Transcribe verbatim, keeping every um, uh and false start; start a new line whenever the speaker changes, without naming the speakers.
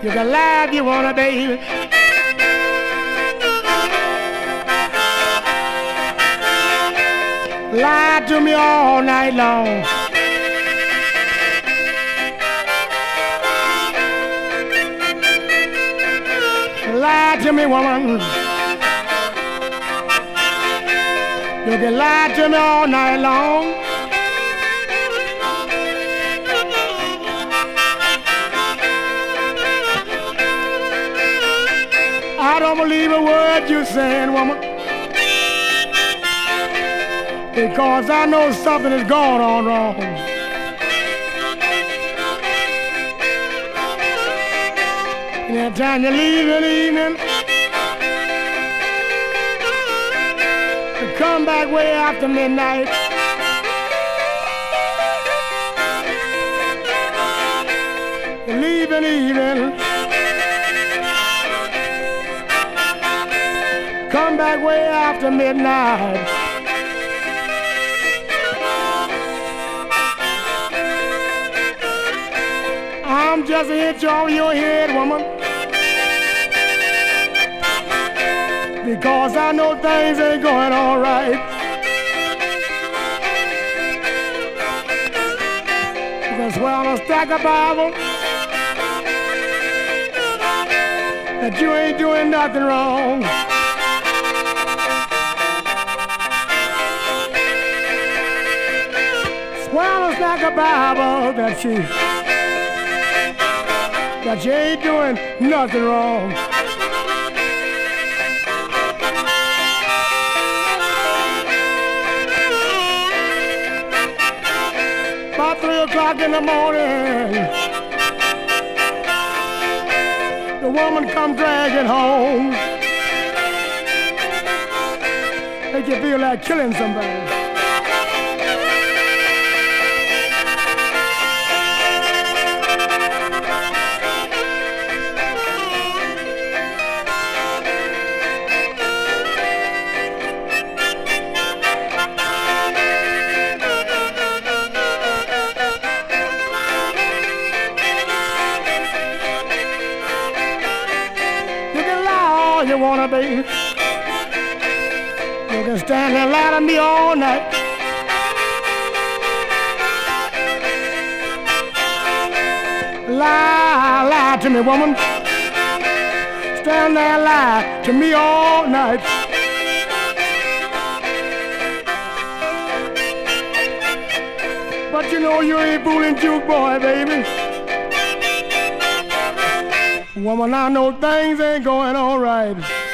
You can lie if you wanna, baby. Lie to me all night long. Lie to me, woman. You can lie to me all night long. I don't believe a word you're saying, woman, because I know something is going on wrong. And every time you leave in the evening, you come back way after midnight. You leave in the evening, come back way after midnight. I'm just a hitch on your head, woman, because I know things ain't going all right. You can swear on a stack of Bible that you ain't doing nothing wrong. Swear on a stack of Bible that you that you ain't doing nothing wrong. About three o'clock in the morning, the woman come dragging home. Make you feel like killing somebody. You wanna be, you can stand there and lie to me all night. Lie, lie to me, woman. Stand there and lie to me all night. But you know you ain't fooling Juke Boy, baby. Woman, I know things ain't going all right.